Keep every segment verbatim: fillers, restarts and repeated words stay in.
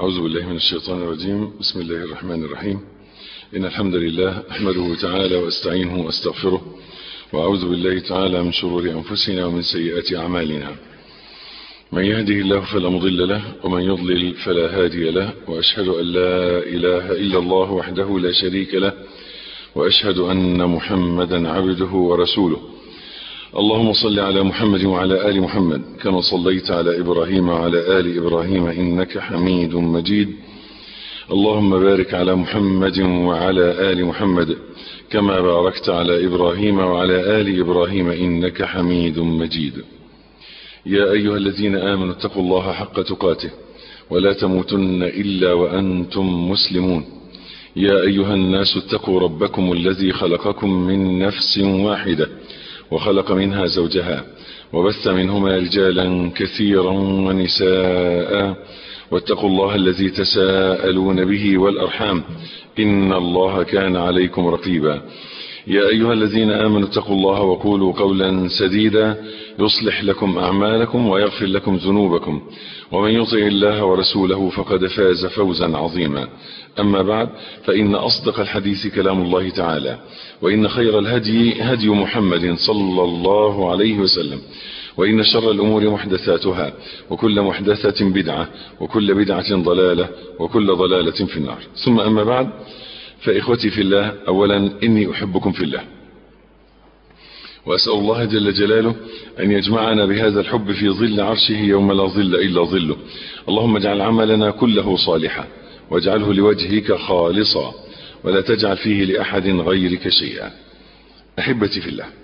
أعوذ بالله من الشيطان الرجيم. بسم الله الرحمن الرحيم. إن الحمد لله أحمده تعالى وأستعينه وأستغفره، وأعوذ بالله تعالى من شرور أنفسنا ومن سيئات أعمالنا. من يهده الله فلا مضل له، ومن يضلل فلا هادي له، وأشهد أن لا إله إلا الله وحده لا شريك له، وأشهد أن محمدا عبده ورسوله. اللهم صل على محمد وعلى آل محمد كما صليت على إبراهيم وعلى آل إبراهيم إنك حميد مجيد. اللهم بارك على محمد وعلى آل محمد كما باركت على إبراهيم وعلى آل إبراهيم إنك حميد مجيد. يا أيها الذين آمنوا اتقوا الله حق تقاته ولا تموتن إلا وأنتم مسلمون. يا أيها الناس اتقوا ربكم الذي خلقكم من نفس واحدة وخلق منها زوجها وبث منهما رجالا كثيرا ونساء، واتقوا الله الذي تساءلون به والأرحام إن الله كان عليكم رقيبا. يا أيها الذين آمنوا اتقوا الله وقولوا قولا سديدا يصلح لكم أعمالكم ويغفر لكم ذنوبكم، ومن يطع الله ورسوله فقد فاز فوزا عظيما. أما بعد، فإن أصدق الحديث كلام الله تعالى، وإن خير الهدي هدي محمد صلى الله عليه وسلم، وإن شر الأمور محدثاتها، وكل محدثة بدعة، وكل بدعة ضلالة، وكل ضلالة في النار. ثم أما بعد، فإخوتي في الله، أولا إني أحبكم في الله، وأسأل الله جل جلاله أن يجمعنا بهذا الحب في ظل عرشه يوم لا ظل إلا ظله. اللهم اجعل عملنا كله صالحا، واجعله لوجهك خالصا، ولا تجعل فيه لأحد غيرك شيئا. أحبتي في الله،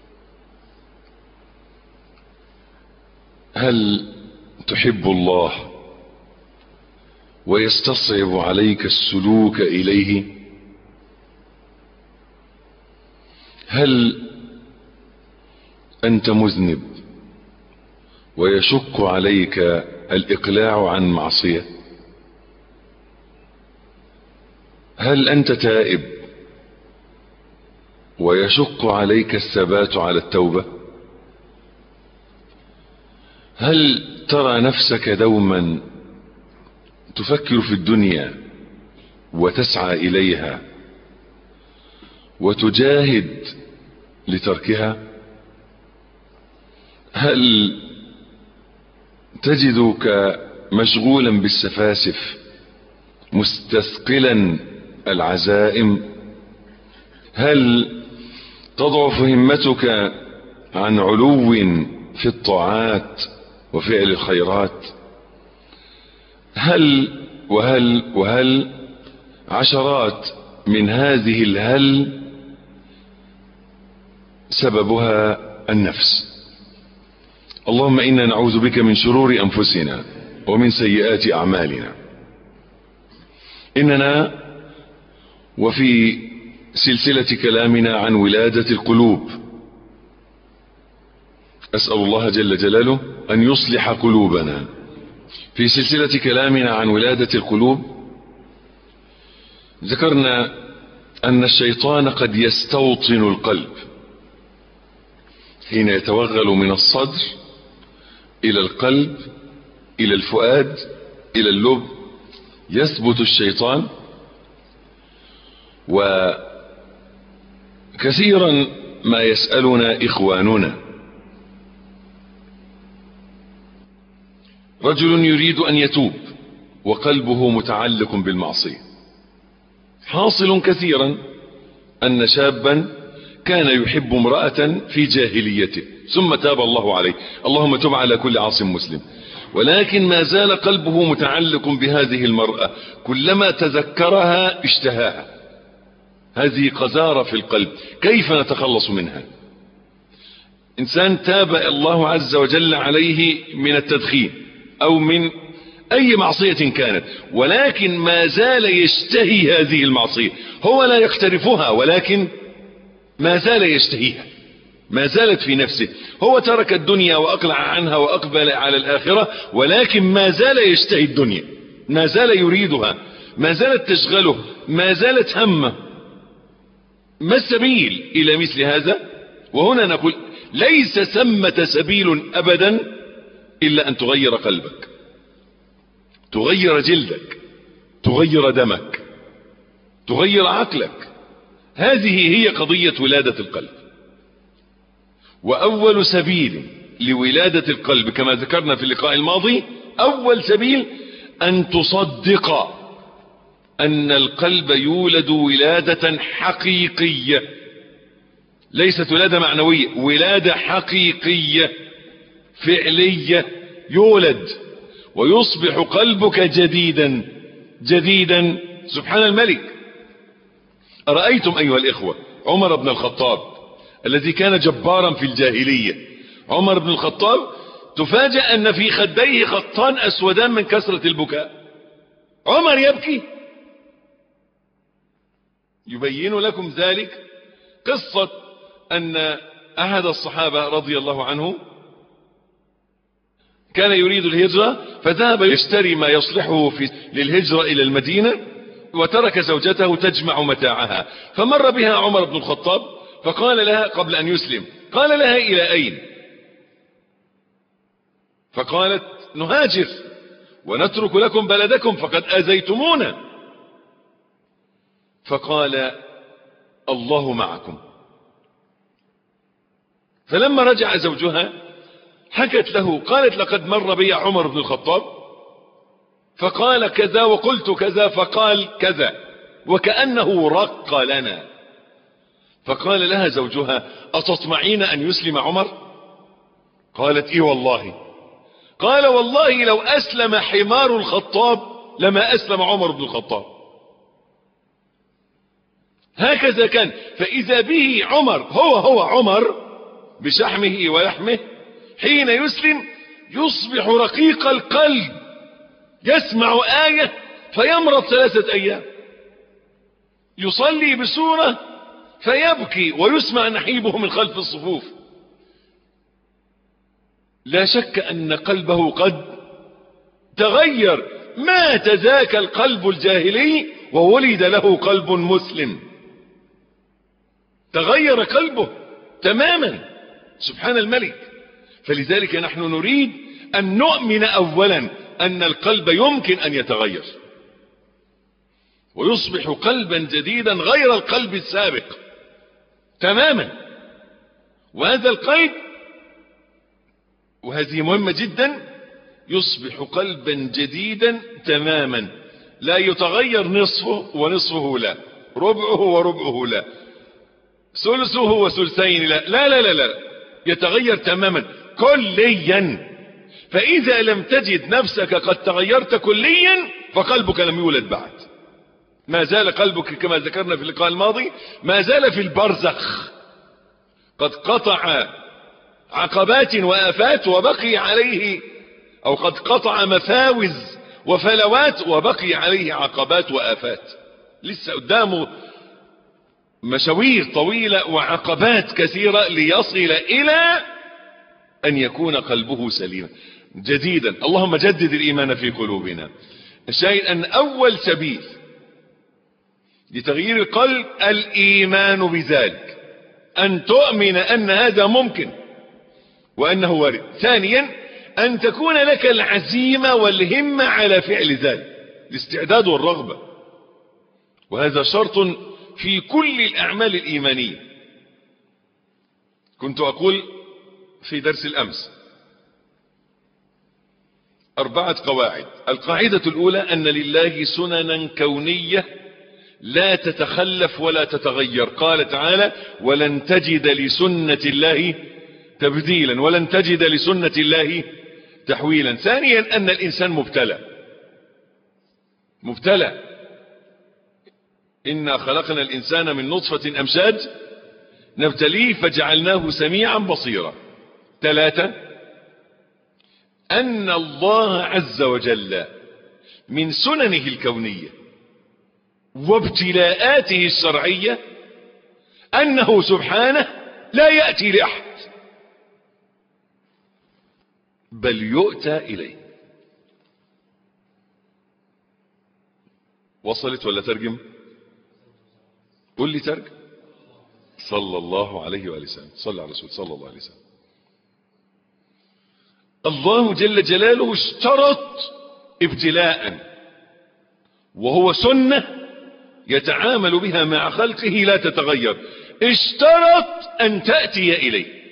هل تحب الله ويستصعب عليك السلوك إليه؟ هل أنت مذنب ويشق عليك الإقلاع عن معصية؟ هل أنت تائب ويشق عليك الثبات على التوبة؟ هل ترى نفسك دوما تفكر في الدنيا وتسعى إليها وتجاهد لتركها؟ هل تجدك مشغولا بالسفاسف مستثقلا العزائم؟ هل تضعف همتك عن علو في الطاعات وفعل الخيرات؟ هل وهل وهل عشرات من هذه الهل سببها النفس. اللهم إنا نعوذ بك من شرور أنفسنا ومن سيئات أعمالنا. إننا وفي سلسلة كلامنا عن ولادة القلوب، أسأل الله جل جلاله أن يصلح قلوبنا. في سلسلة كلامنا عن ولادة القلوب ذكرنا أن الشيطان قد يستوطن القلب حين يتوغل من الصدر إلى القلب إلى الفؤاد إلى اللب. يثبت الشيطان، وكثيرا ما يسألنا إخواننا، رجل يريد أن يتوب وقلبه متعلق بالمعصية. حاصل كثيرا أن شابا كان يحب امرأة في جاهليته ثم تاب الله عليه، اللهم تب على كل عاص مسلم، ولكن ما زال قلبه متعلق بهذه المرأة، كلما تذكرها اشتهاها. هذه قذارة في القلب، كيف نتخلص منها؟ إنسان تاب الله عز وجل عليه من التدخين أو من أي معصية كانت، ولكن ما زال يشتهي هذه المعصية. هو لا يقترفها، ولكن ما زال يشتهيها، ما زالت في نفسه. هو ترك الدنيا وأقلع عنها وأقبل على الآخرة، ولكن ما زال يشتهي الدنيا، ما زال يريدها، ما زالت تشغله، ما زالت همه. ما السبيل إلى مثل هذا؟ وهنا نقول ليس ثمة سبيل أبدا إلا أن تغير قلبك. تغير جلدك، تغير دمك، تغير عقلك. هذه هي قضية ولادة القلب. وأول سبيل لولادة القلب كما ذكرنا في اللقاء الماضي، أول سبيل أن تصدق أن القلب يولد ولادة حقيقية، ليست ولادة معنوية، ولادة حقيقية فعلية. يولد ويصبح قلبك جديدا جديدا. سبحان الملك. أرأيتم أيها الإخوة عمر بن الخطاب الذي كان جبارا في الجاهلية، عمر بن الخطاب تفاجأ أن في خديه خطان أسودان من كثرة البكاء. عمر يبكي. يبين لكم ذلك قصة أن أحد الصحابة رضي الله عنه كان يريد الهجرة، فذهب يشتري ما يصلحه في للهجرة إلى المدينة، وترك زوجته تجمع متاعها. فمر بها عمر بن الخطاب فقال لها قبل أن يسلم، قال لها إلى أين؟ فقالت نهاجر ونترك لكم بلدكم فقد أذيتمونا. فقال الله معكم. فلما رجع زوجها حكت له، قالت لقد مر بي عمر بن الخطاب فقال كذا وقلت كذا فقال كذا، وكأنه رق لنا. فقال لها زوجها أتطمعين أن يسلم عمر؟ قالت إيه والله. قال والله لو أسلم حمار الخطاب لما أسلم عمر بن الخطاب. هكذا كان. فإذا به عمر هو هو عمر بشحمه ولحمه حين يسلم يصبح رقيق القلب، يسمع آية فيمرض ثلاثة أيام، يصلي بسورة فيبكي ويسمع نحيبه من خلف الصفوف. لا شك أن قلبه قد تغير. مات ذاك القلب الجاهلي وولد له قلب مسلم. تغير قلبه تماما. سبحان الملك. فلذلك نحن نريد أن نؤمن أولا أن القلب يمكن أن يتغير ويصبح قلبا جديدا غير القلب السابق تماما. وهذا القلب، وهذه مهمة جدا، يصبح قلبا جديدا تماما، لا يتغير نصفه ونصفه لا، ربعه وربعه لا، ثلثه وثلثين لا لا لا لا, لا. يتغير تماما كليا. فإذا لم تجد نفسك قد تغيرت كليا فقلبك لم يولد بعد. ما زال قلبك كما ذكرنا في اللقاء الماضي ما زال في البرزخ، قد قطع عقبات وآفات وبقي عليه، أو قد قطع مفاوز وفلوات وبقي عليه عقبات وآفات. لسه قدامه مشاوير طويلة وعقبات كثيرة ليصل إلى أن يكون قلبه سليما جديدا. اللهم جدد الإيمان في قلوبنا. الشاهد أن أول سبيل لتغيير القلب الإيمان بذلك، أن تؤمن أن هذا ممكن وأنه وارد. ثانيا أن تكون لك العزيمة والهمة على فعل ذلك، الاستعداد والرغبة، وهذا شرط في كل الأعمال الإيمانية. كنت أقول في درس الأمس أربعة قواعد. القاعدة الأولى أن لله سننا كونية لا تتخلف ولا تتغير. قال تعالى ولن تجد لسنة الله تبديلا ولن تجد لسنة الله تحويلا. ثانيا أن الإنسان مبتلى مبتلى إنا خلقنا الإنسان من نطفة أمشاج نبتليه فجعلناه سميعا بصيرا. ثلاثة أن الله عز وجل من سننه الكونية وابتلاءاته الشرعية أنه سبحانه لا يأتي لأحد بل يؤتى إليه. وصلت ولا ترجم؟ قل لي ترجم. صلى الله عليه وآله وسلم. صلى على رسول صلى الله عليه وسلم. الله جل جلاله اشترط ابتلاء، وهو سنة يتعامل بها مع خلقه لا تتغير، اشترط أن تأتي إليه،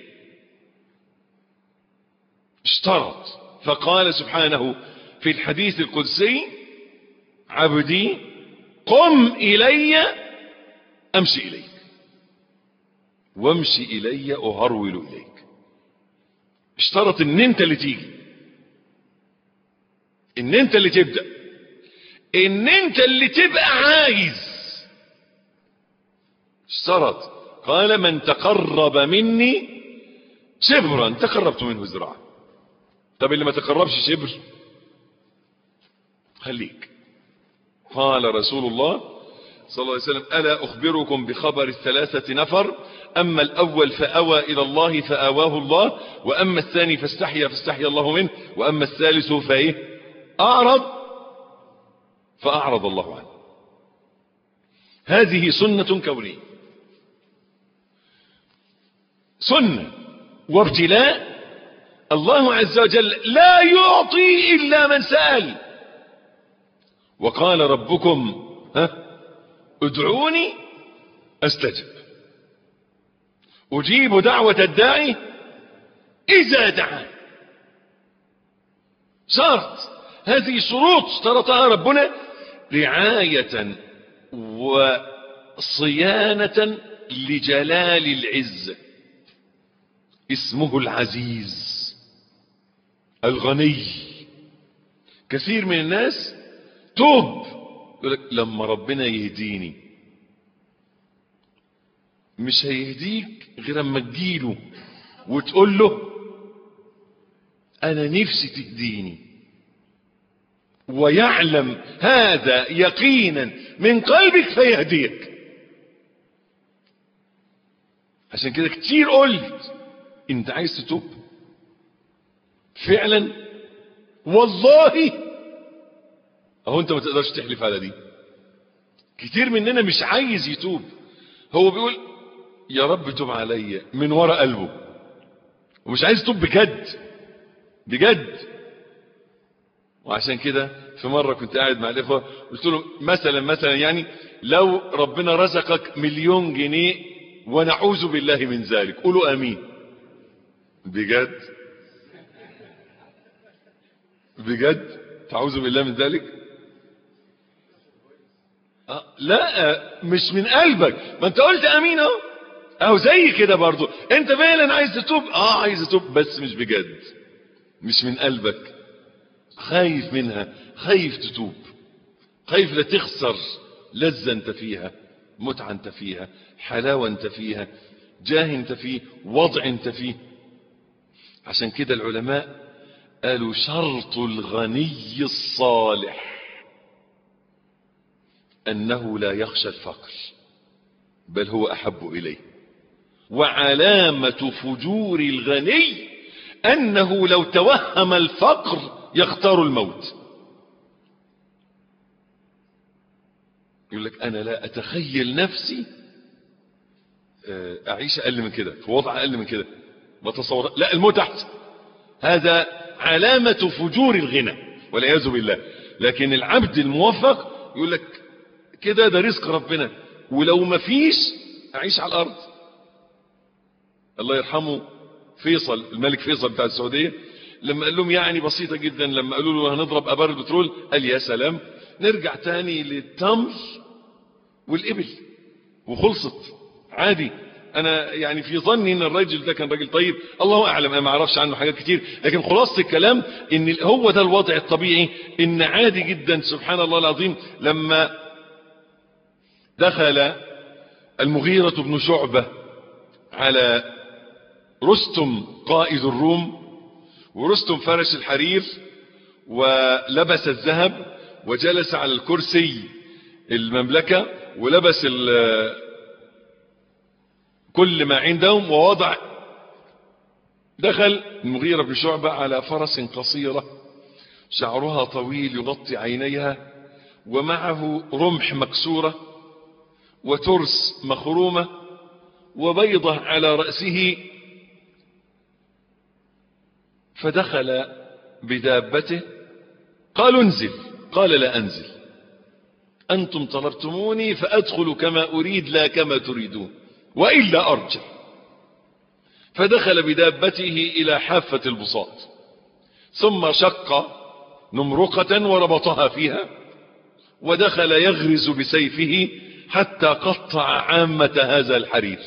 اشترط. فقال سبحانه في الحديث القدسي: عبدي قم إلي أمشي إليك، وامشي إلي أهرول إليك. اشترط ان انت اللي تيجي، ان انت اللي تبدأ، ان انت اللي تبقى عايز. اشترط، قال: من تقرب مني شبرا تقربت منه ذراعا. طب اللي ما تقربش شبر خليك. قال رسول الله صلى الله عليه وسلم: ألا أخبركم بخبر الثلاثة نفر، أما الأول فأوى إلى الله فآواه الله، وأما الثاني فاستحيا فاستحيا الله منه، وأما الثالث فإيه؟ أعرض فأعرض الله عنه. هذه سنة كونية، سنة وابتلاء. الله عز وجل لا يعطي إلا من سأل، وقال ربكم: ها ادعوني استجب، اجيب دعوة الداعي اذا دعان. شرط، هذه شروط اشترطها ربنا رعاية وصيانة لجلال العزة. اسمه العزيز الغني. كثير من الناس توب يقول لك: لما ربنا يهديني. مش هيهديك غير اما تجيله وتقول له: انا نفسي تهديني، ويعلم هذا يقينا من قلبك فيهديك. عشان كده كتير قلت: انت عايز تتوب فعلا؟ والله اهو انت ما تقدرش تحلف على دي. كتير مننا مش عايز يتوب، هو بيقول: يا رب توب عليا من وراء قلبه، ومش عايز يتوب بجد بجد. وعشان كده في مرة كنت قاعد مع الاخوة قلت له: مثلا مثلا يعني لو ربنا رزقك مليون جنيه، ونعوذ بالله من ذلك، قولوا امين. بجد بجد تعوذ بالله من ذلك؟ أه لا، مش من قلبك. ما انت قلت امين اهو، اهو زي كده برضو. انت فعلا عايز تتوب؟ اه عايز تتوب، بس مش بجد، مش من قلبك. خايف منها، خايف تتوب، خايف لا تخسر لذة انت فيها، متعة انت فيها، حلاوة انت فيها، جاه انت فيه، وضع انت فيه. عشان كده العلماء قالوا: شرط الغني الصالح أنه لا يخشى الفقر، بل هو أحب إليه. وعلامة فجور الغني أنه لو توهم الفقر يختار الموت. يقول لك: أنا لا أتخيل نفسي أعيش أقل من كده، في وضع أقل من كده، ما تصور. لا، الموت أحسن. هذا علامة فجور الغنى والعياذ بالله. لكن العبد الموفق يقول لك كده: ده رزق ربنا، ولو ما فيش أعيش على الأرض. الله يرحمه فيصل، الملك فيصل بتاع السعودية، لما قال لهم يعني بسيطة جدا، لما قالوا له هنضرب أبار البترول، قال: يا سلام، نرجع تاني للتمر والإبل وخلصت عادي. انا يعني في ظني ان الراجل ده كان راجل طيب، الله اعلم، انا ما اعرفش عنه حاجات كتير، لكن خلاصة الكلام ان هو ده الوضع الطبيعي، ان عادي جدا. سبحان الله العظيم، لما دخل المغيرة بن شعبة على رستم قائد الروم، ورستم فرش الحرير ولبس الذهب وجلس على الكرسي المملكة ولبس كل ما عندهم ووضع، دخل المغيرة بن شعبة على فرس قصيرة شعرها طويل يغطي عينيها، ومعه رمح مكسورة وترس مخرومة وبيضة على رأسه. فدخل بدابته قالوا انزل. قال لا أنزل، أنتم طلبتموني فأدخل كما أريد لا كما تريدون، وإلا أرجع. فدخل بدابته إلى حافة البساط، ثم شق نمرقة وربطها فيها، ودخل يغرز بسيفه حتى قطع عامة هذا الحرير.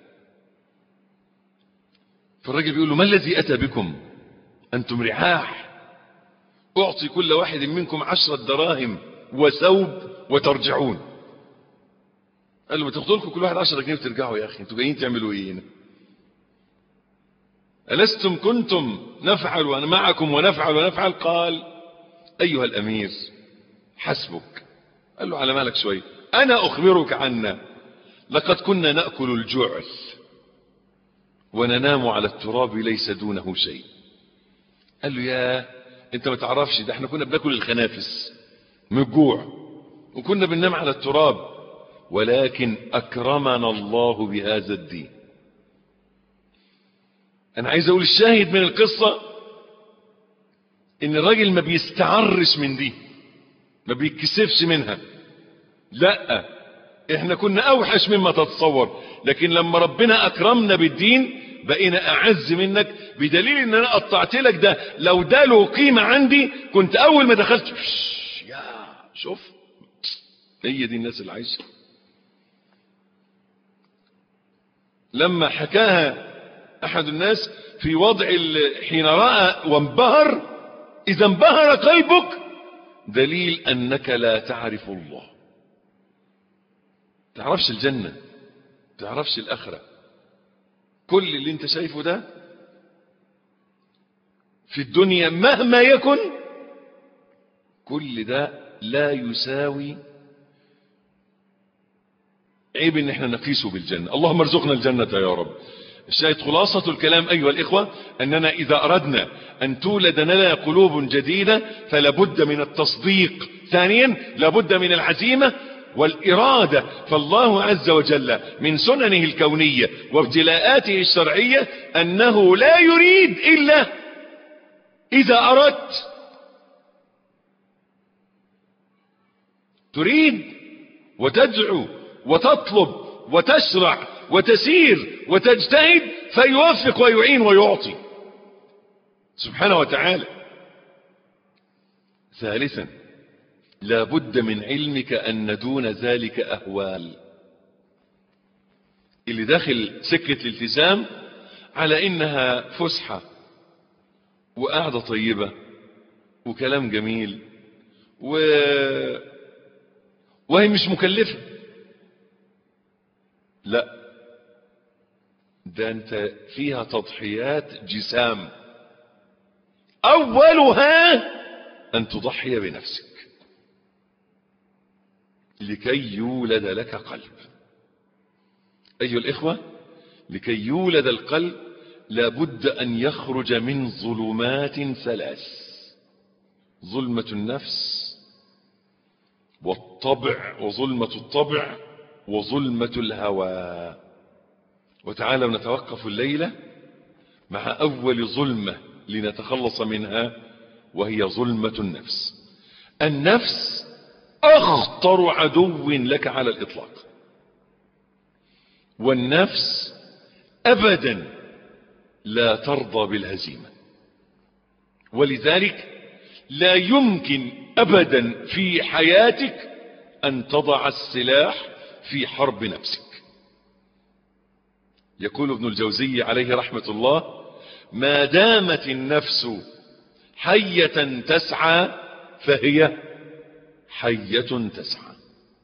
فالرجل بيقول له: ما الذي أتى بكم؟ أنتم رعاح، أعطي كل واحد منكم عشرة دراهم وثوب وترجعون. قال له: ما تاخدوا لكم كل واحد عشرة جنيه وترجعوا يا أخي، أنتوا جايين تعملوا إيه هنا؟ ألستم كنتم نفعل وأنا معكم ونفعل ونفعل؟ قال: أيها الأمير حسبك. قال له: على مالك شوي، أنا أخبرك عنا، لقد كنا نأكل الجعل وننام على التراب ليس دونه شيء. قال له: يا انت ما تعرفش، ده احنا كنا بناكل الخنافس من الجوع وكنا بننام على التراب، ولكن أكرمنا الله بهذا الدين. أنا عايز أقول الشاهد من القصة إن الراجل ما بيستعرش من دي، ما بيتكسفش منها. لا، احنا كنا أوحش مما تتصور، لكن لما ربنا أكرمنا بالدين بقينا أعز منك، بدليل إن أنا قطعت لك ده، لو ده له قيمة عندي كنت أول ما دخلت يا شوف. هي دي الناس اللي عايشة. لما حكاها أحد الناس في وضع حين رأى وانبهر: إذا انبهر قلبك دليل أنك لا تعرف الله، تعرفش الجنة، تعرفش الآخرة. كل اللي انت شايفه ده في الدنيا مهما يكن، كل ده لا يساوي عيب ان احنا نقيسه بالجنة. اللهم ارزقنا الجنة يا رب. الشاهد خلاصة الكلام أيها الإخوة أننا إذا أردنا أن تولد لنا قلوب جديدة فلابد من التصديق. ثانيا لابد من العزيمة والإرادة. فالله عز وجل من سننه الكونية وابتلاءاته الشرعية أنه لا يريد إلا إذا أردت. تريد وتدعو وتطلب وتشرع وتسير وتجتهد فيوفق ويعين ويعطي سبحانه وتعالى. ثالثا لا بد من علمك أن دون ذلك أهوال. اللي داخل سكة الالتزام على إنها فسحة وقعدة طيبة وكلام جميل و... وهي مش مكلفة، لا، ده انت فيها تضحيات جسام، أولها أن تضحي بنفسك لكي يولد لك قلب. أيها الإخوة، لكي يولد القلب لابد أن يخرج من ظلمات ثلاث: ظلمة النفس والطبع وظلمة الطبع وظلمة الهوى. وتعالوا نتوقف الليلة مع أول ظلمة لنتخلص منها، وهي ظلمة النفس. النفس أخطر عدو لك على الإطلاق، والنفس أبدا لا ترضى بالهزيمة، ولذلك لا يمكن أبدا في حياتك أن تضع السلاح في حرب نفسك. يقول ابن الجوزي عليه رحمة الله: ما دامت النفس حية تسعى فهي حية تسعى.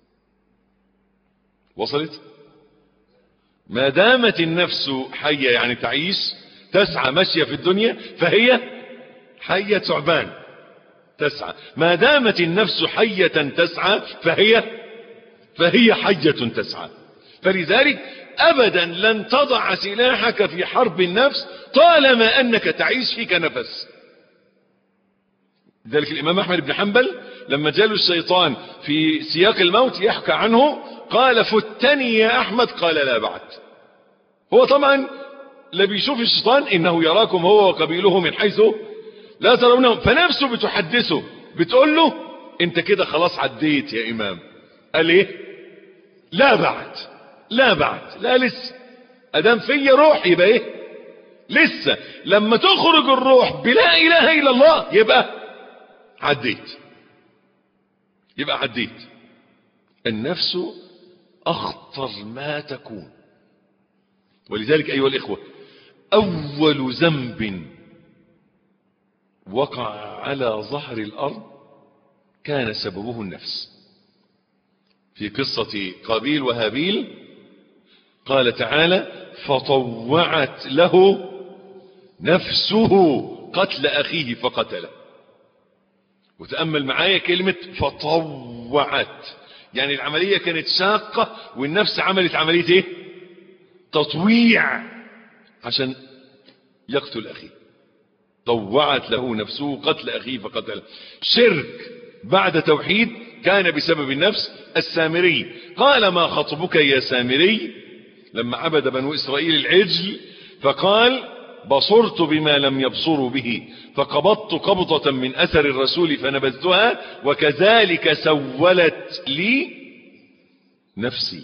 وصلت؟ ما دامت النفس حية يعني تعيش، تسعى ماشية في الدنيا، فهي حية ثعبان تسعى. ما دامت النفس حية تسعى فهي فهي حية تسعى. فلذلك أبدا لن تضع سلاحك في حرب النفس طالما أنك تعيش فيك نفس. ذلك الإمام أحمد بن حنبل لما جاله الشيطان في سياق الموت يحكى عنه قال: فتني يا أحمد. قال: لا بعد. هو طبعا لا بيشوف الشيطان إنه يراكم هو وقبيله من حيث لا ترونهم، فنفسه بتحدثه بتقول له انت كده خلاص عديت يا امام. قال ايه؟ لا بعد، لا بعد، لا لسه. ادام فيا روح يبقى ايه؟ لسه. لما تخرج الروح بلا اله الا الله يبقى عديت، يبقى عديت. النفس اخطر ما تكون. ولذلك ايها الاخوة، اول ذنب وقع على ظهر الارض كان سببه النفس. في قصة قابيل وهابيل قال تعالى فطوعت له نفسه قتل اخيه فقتله. وتأمل معايا كلمة فطوعت، يعني العملية كانت شاقة والنفس عملت عملية ايه؟ تطويع عشان يقتل اخيه. طوعت له نفسه قتل اخيه فقتله. شرك بعد توحيد كان بسبب النفس. السامري قال ما خطبك يا سامري لما عبد بنو اسرائيل العجل فقال بصرت بما لم يبصروا به فقبضت قبضة من اثر الرسول فنبذتها وكذلك سولت لي نفسي.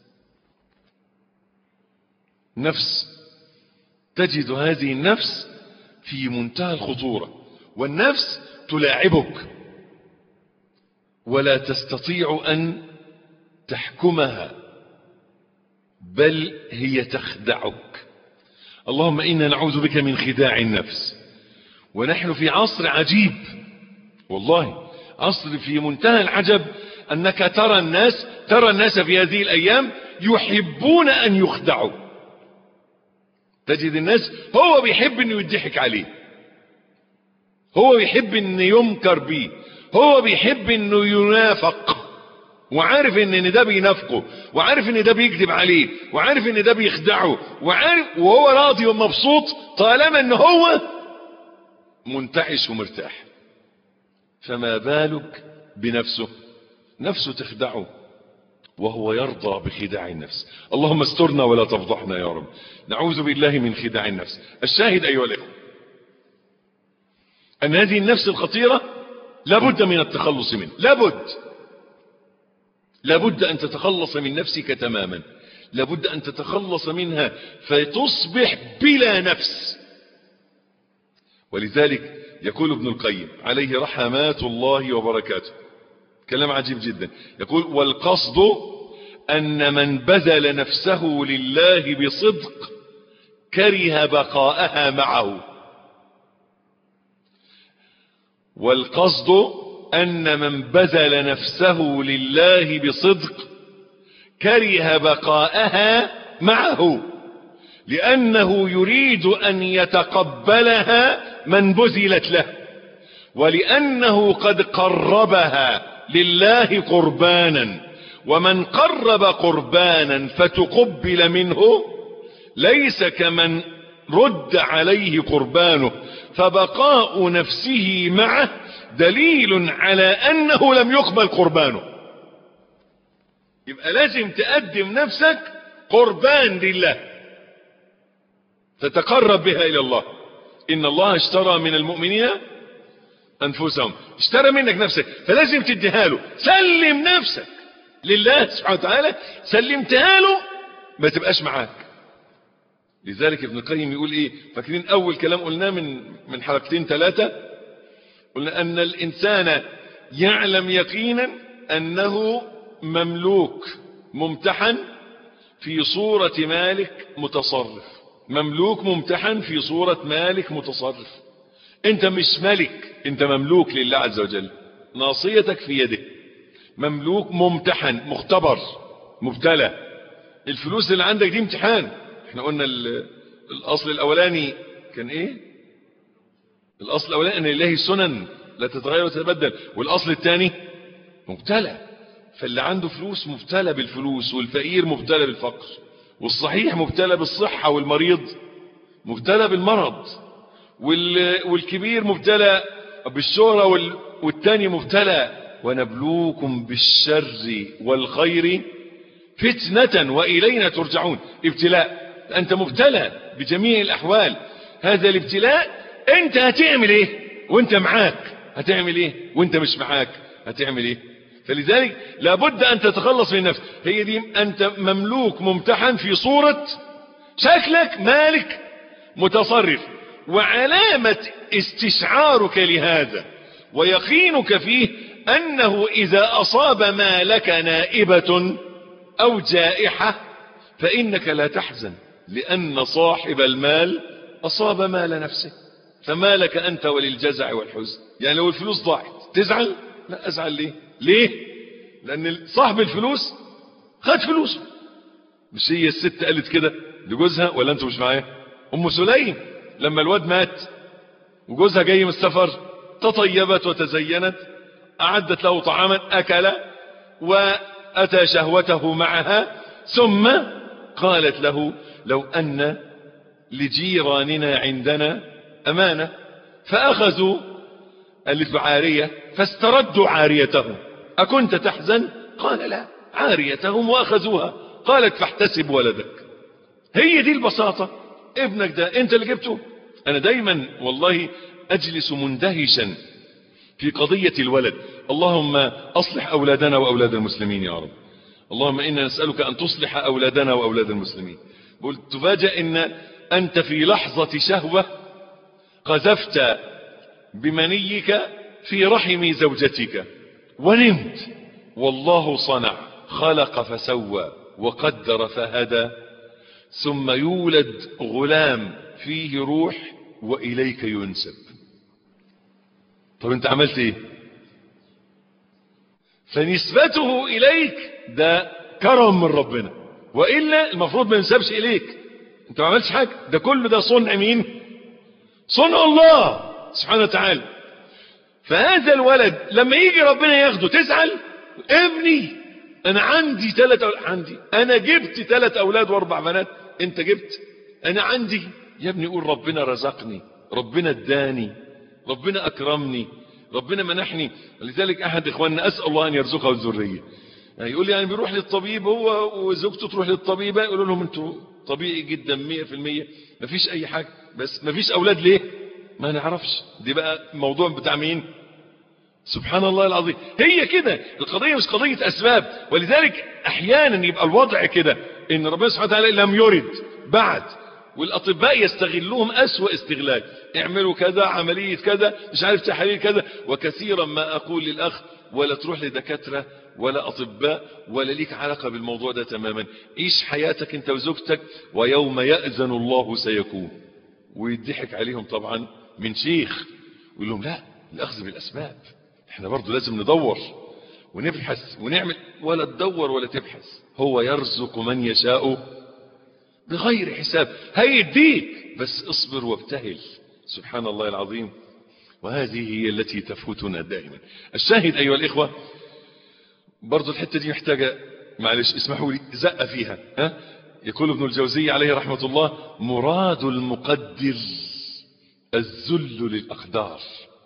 نفس، تجد هذه النفس في منتهى الخطورة، والنفس تلاعبك ولا تستطيع ان تحكمها بل هي تخدعك. اللهم انا نعوذ بك من خداع النفس. ونحن في عصر عجيب والله، عصر في منتهى العجب، انك ترى الناس ترى الناس في هذه الايام يحبون ان يخدعوا. تجد الناس هو بيحب انه يضحك عليه، هو بيحب انه يمكر بيه، هو بيحب انه ينافق، وعارف ان ده بينافقه، وعارف ان ده بيكذب عليه، وعارف ان ده بيخدعه، وعارف، وهو راضي ومبسوط طالما ان هو منتعش ومرتاح. فما بالك بنفسه؟ نفسه تخدعه وهو يرضى بخداع النفس. اللهم استرنا ولا تفضحنا يا رب. نعوذ بالله من خداع النفس. الشاهد ايها الاخوة ان هذه النفس الخطيرة لابد من التخلص منه. لابد لابد ان تتخلص من نفسك تماما. لابد ان تتخلص منها فتصبح بلا نفس. ولذلك يقول ابن القيم عليه رحمات الله وبركاته كلام عجيب جدا، يقول والقصد ان من بذل نفسه لله بصدق كره بقاءها معه. والقصد ان من بذل نفسه لله بصدق كره بقاءها معه لانه يريد ان يتقبلها من بذلت له، ولانه قد قربها لله قربانا، ومن قرب قربانا فتقبل منه ليس كمن رد عليه قربانه، فبقاء نفسه معه دليل على انه لم يقبل قربانه. يبقى لازم تقدم نفسك قربان لله تتقرب بها الى الله. ان الله اشترى من المؤمنين انفسهم، اشترى منك نفسك فلازم تديها له. سلم نفسك لله سبحانه وتعالى، سلمتها له ما تبقاش معاك. لذلك ابن القيم يقول ايه؟ فاكرين اول كلام قلناه من من حلقتين ثلاثة؟ قلنا ان الانسان يعلم يقينا انه مملوك ممتحن في صورة مالك متصرف. مملوك ممتحن في صورة مالك متصرف. انت مش ملك، انت مملوك لله عز وجل، ناصيتك في يده. مملوك ممتحن مختبر مبتلى. الفلوس اللي عندك دي امتحان. احنا قلنا الاصل الاولاني كان ايه؟ الاصل الاولاني ان لله سنن لا تتغير وتتبدل، والاصل الثاني مبتلى. فاللي عنده فلوس مبتلى بالفلوس، والفقير مبتلى بالفقر، والصحيح مبتلى بالصحة، والمريض مبتلى بالمرض، والكبير مبتلى بالشهرة، والتاني مبتلى. ونبلوكم بالشر والخير فتنة وإلينا ترجعون. ابتلاء، أنت مبتلى بجميع الأحوال. هذا الابتلاء أنت هتعمل إيه وأنت معاك؟ هتعمل ايه؟ وانت مش معاك هتعمل ايه؟ فلذلك لابد ان تتخلص من النفس. هي دي انت مملوك ممتحن في صورة شكلك مالك متصرف، وعلامة استشعارك لهذا ويقينك فيه انه اذا اصاب مالك نائبة او جائحة فانك لا تحزن، لان صاحب المال اصاب مال نفسه، فما لك انت وللجزع والحزن. يعني لو الفلوس ضاعت تزعل؟ لا، ازعل ليه؟ ليه؟ لان صاحب الفلوس خد فلوسه. مش هي الست قالت كده لجوزها ولا انتوا مش معايا؟ ام سليم لما الواد مات وجوزها جاي من السفر تطيبت وتزينت، اعدت له طعاما اكل واتى شهوته معها، ثم قالت له لو ان لجيراننا عندنا امانة فاخذوا العارية فاستردوا عاريتهم اكنت تحزن؟ قال لا، عاريتهم واخذوها. قالت فاحتسب ولدك. هي دي البساطة. ابنك ده انت اللي جبته. انا دايما والله اجلس مندهشا في قضية الولد. اللهم اصلح اولادنا واولاد المسلمين يا رب. اللهم انا نسألك ان تصلح اولادنا واولاد المسلمين. قلت تفاجأ ان انت في لحظة شهوة قذفت بمنيك في رحم زوجتك ونمت، والله صنع، خلق فسوى وقدر فهدى، ثم يولد غلام فيه روح وإليك ينسب. طب انت عملت ايه؟ فنسبته إليك ده كرم من ربنا، وإلا المفروض ما ينسبش إليك. انت ما عملتش حاجة، ده كله ده صنع مين؟ صنع الله سبحانه وتعالى. فهذا الولد لما يجي ربنا ياخده تزعل؟ ابني انا عندي ثلاث أولاد. عندي انا جبت ثلاث اولاد واربع بنات، انت جبت؟ انا عندي. يا ابني قول ربنا رزقني، ربنا اداني، ربنا اكرمني، ربنا منحني. لذلك احد اخواننا اسال الله ان يرزقه الذريه، يقول لي يعني بيروح للطبيب هو وزوجته تروح للطبيبه، يقولوا لهم انتوا طبيعي جدا مية في المية مفيش اي حاجه، بس مفيش اولاد ليه؟ ما نعرفش. دي بقى موضوع بتاع مين؟ سبحان الله العظيم. هي كده القضية، مش قضية اسباب. ولذلك احيانا يبقى الوضع كده ان ربنا سبحانه وتعالى لم يرد بعد، والاطباء يستغلوهم اسوأ استغلال، اعملوا كذا، عملية كذا، مش عارف تحاليل كذا. وكثيرا ما اقول للاخ ولا تروح لدكاترة ولا اطباء ولا ليك علاقة بالموضوع ده تماما، عيش حياتك انت وزوجتك، ويوم يأذن الله سيكون. ويضحك عليهم طبعا من شيخ ويقول لهم لا، الاخذ بالاسباب، احنا برضو لازم ندور ونبحث ونعمل. ولا تدور ولا تبحث، هو يرزق من يشاء بغير حساب. هيديك بس اصبر وابتهل. سبحان الله العظيم. وهذه هي التي تفوتنا دائما. الشاهد ايها الاخوة، برضو الحتة دي محتاجة معلش اسمحوا لي زق فيها. ها؟ يقول ابن الجوزي عليه رحمة الله: مراد المقدر الذل للأقدار،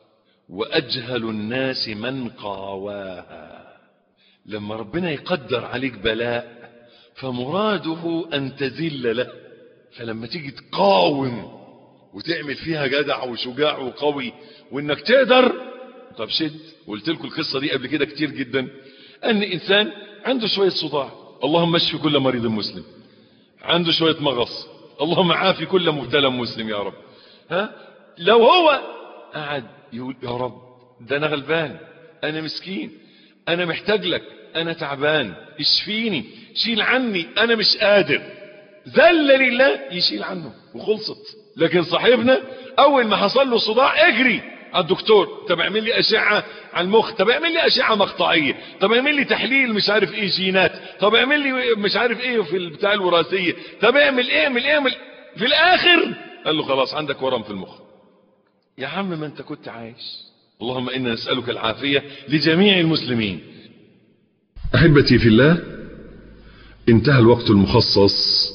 وأجهل الناس من قاواها. لما ربنا يقدر عليك بلاء فمراده أن تذل له، فلما تيجي تقاوم وتعمل فيها جدع وشجاع وقوي وانك تقدر، طب شد. قلت لكم القصة دي قبل كده كتير جدا، ان انسان عنده شوية صداع، اللهم اشفي كل مريض مسلم. عنده شوية مغص، اللهم عافي كل مبتلى مسلم يا رب. ها؟ لو هو قعد يقول يا رب ده انا غلبان، انا مسكين، انا محتاج لك، انا تعبان، اشفيني، شيل عني، انا مش قادر، ذل لله، يشيل عنه وخلصت. لكن صاحبنا اول ما حصل له صداع اجري على الدكتور، طب اعمل لي اشعه على المخ، طب اعمل لي اشعه مقطعيه، طب اعمل لي تحليل مش عارف ايه جينات، طب اعمل لي مش عارف ايه في البتاع الوراثيه، طب اعمل ايه اعمل ايه اعمل. في الاخر قال له خلاص عندك ورم في المخ. يا عم ما انت كنت عايش. اللهم انا نسالك العافيه لجميع المسلمين. احبتي في الله، انتهى الوقت المخصص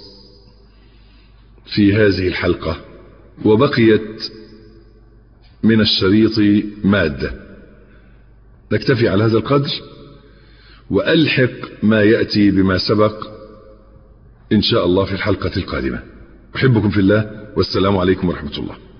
في هذه الحلقه، وبقيت من الشريط مادة. نكتفي على هذا القدر وألحق ما يأتي بما سبق إن شاء الله في الحلقة القادمة. أحبكم في الله، والسلام عليكم ورحمة الله.